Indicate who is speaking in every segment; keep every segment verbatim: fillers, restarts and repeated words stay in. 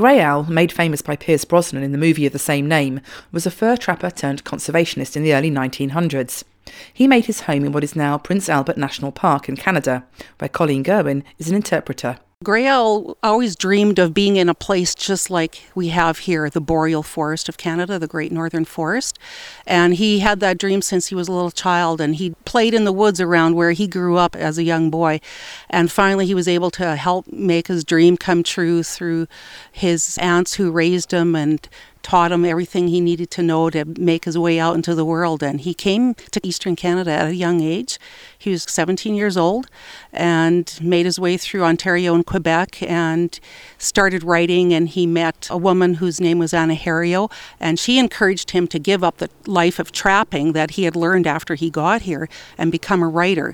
Speaker 1: Grey Owl, made famous by Pierce Brosnan in the movie of the same name, was a fur trapper turned conservationist in the early nineteen hundreds. He made his home in what is now Prince Albert National Park in Canada, where Colleen Gerwin is an interpreter.
Speaker 2: Grey Owl always dreamed of being in a place just like we have here, the Boreal Forest of Canada, the Great Northern Forest. And he had that dream since he was a little child, and he played in the woods around where he grew up as a young boy. And finally he was able to help make his dream come true through his aunts who raised him and taught him everything he needed to know to make his way out into the world. And he came to Eastern Canada at a young age. He was seventeen years old and made his way through Ontario and Quebec and started writing. And he met a woman whose name was Anna Herriot, and she encouraged him to give up the life of trapping that he had learned after he got here and become a writer.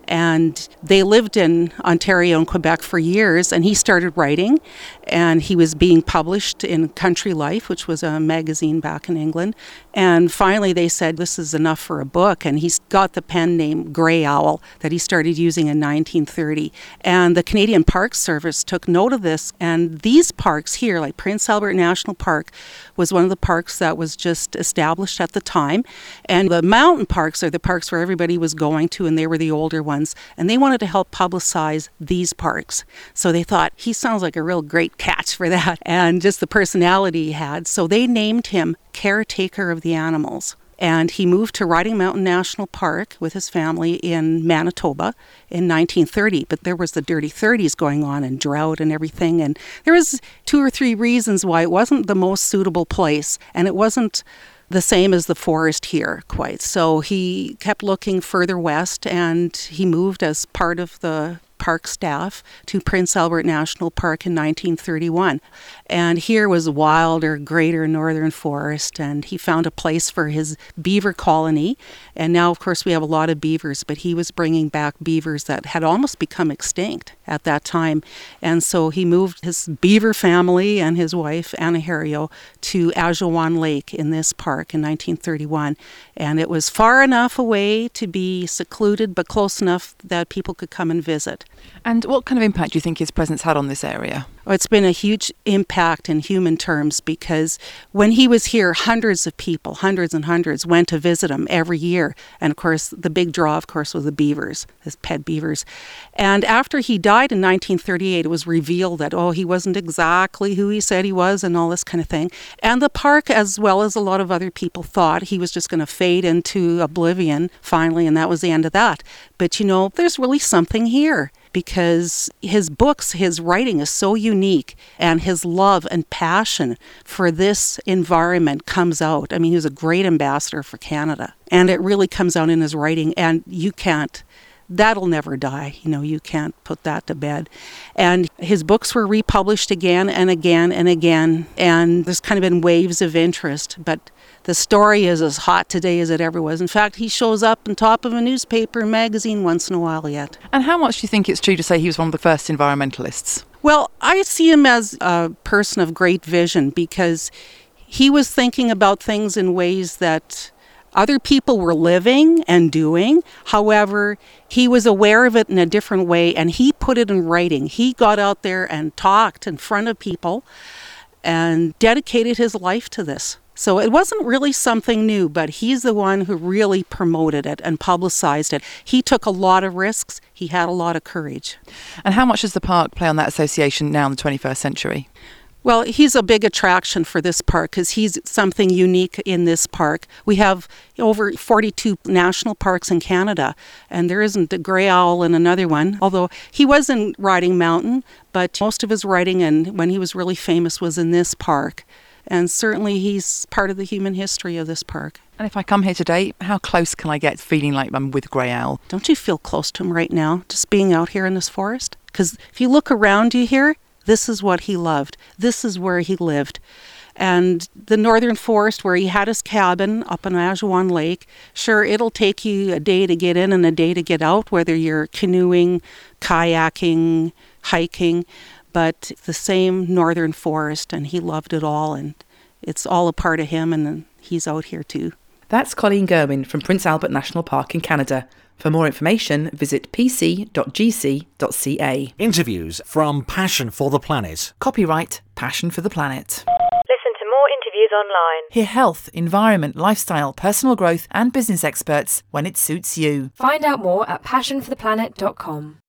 Speaker 2: And they lived in Ontario and Quebec for years, and he started writing, and he was being published in Country Life, which was a magazine back in England. And finally they said, this is enough for a book, and he's got the pen name Grey Owl that he started using in nineteen thirty. And the Canadian Parks Service took note of this, and these parks here, like Prince Albert National Park, was one of the parks that was just established at the time. And the mountain parks are the parks where everybody was going to, and they were the older ones. And they wanted to help publicize these parks. So they thought, he sounds like a real great catch for that, and just the personality he had. So they named him Caretaker of the Animals. And he moved to Riding Mountain National Park with his family in Manitoba in nineteen thirty. But there was the dirty thirties going on and drought and everything. And there was two or three reasons why it wasn't the most suitable place. And it wasn't the same as the forest here quite. So he kept looking further west, and he moved as part of the park staff to Prince Albert National Park in nineteen thirty-one. And here was wilder, greater northern forest, and he found a place for his beaver colony. And now, of course, we have a lot of beavers, but he was bringing back beavers that had almost become extinct at that time. And so he moved his beaver family and his wife, Anna Herriot, to Ajowan Lake in this park in nineteen thirty-one. And it was far enough away to be secluded, but close enough that people could come and visit.
Speaker 1: And what kind of impact do you think his presence had on this area?
Speaker 2: Well, it's been a huge impact in human terms, because when he was here, hundreds of people, hundreds and hundreds, went to visit him every year. And of course, the big draw, of course, was the beavers, his pet beavers. And after he died in nineteen thirty-eight, it was revealed that, oh, he wasn't exactly who he said he was and all this kind of thing. And the park, as well as a lot of other people, thought he was just going to fade into oblivion finally, and that was the end of that. But, you know, there's really something here, because his books, his writing is so unique, and his love and passion for this environment comes out. I mean, he was a great ambassador for Canada, and it really comes out in his writing, and you can't, that'll never die. You know, you can't put that to bed. And his books were republished again and again and again, and there's kind of been waves of interest, but the story is as hot today as it ever was. In fact, he shows up on top of a newspaper and magazine once in a while yet.
Speaker 1: And how much do you think it's true to say he was one of the first environmentalists?
Speaker 2: Well, I see him as a person of great vision, because he was thinking about things in ways that other people were living and doing. However, he was aware of it in a different way, and he put it in writing. He got out there and talked in front of people and dedicated his life to this. So it wasn't really something new, but he's the one who really promoted it and publicized it. He took a lot of risks. He had a lot of courage.
Speaker 1: And how much does the park play on that association now in the twenty-first century?
Speaker 2: Well, he's a big attraction for this park because he's something unique in this park. We have over forty-two national parks in Canada, and there isn't a Grey Owl in another one, although he was in Riding Mountain, but most of his writing, and when he was really famous, was in this park. And certainly he's part of the human history of this park.
Speaker 1: And if I come here today, how close can I get feeling like I'm with Grey Owl?
Speaker 2: Don't you feel close to him right now, just being out here in this forest? Because if you look around you here, this is what he loved. This is where he lived. And the northern forest where he had his cabin up on Ajowan Lake, sure, it'll take you a day to get in and a day to get out, whether you're canoeing, kayaking, hiking, but the same northern forest, and he loved it all, and it's all a part of him, and he's out here too.
Speaker 1: That's Colleen Gerwin from Prince Albert National Park in Canada. For more information, visit p c dot g c dot c a.
Speaker 3: Interviews from Passion for the Planet.
Speaker 1: Copyright Passion for the Planet.
Speaker 4: Listen to more interviews online.
Speaker 1: Hear health, environment, lifestyle, personal growth and business experts when it suits you.
Speaker 4: Find out more at passion for the planet dot com.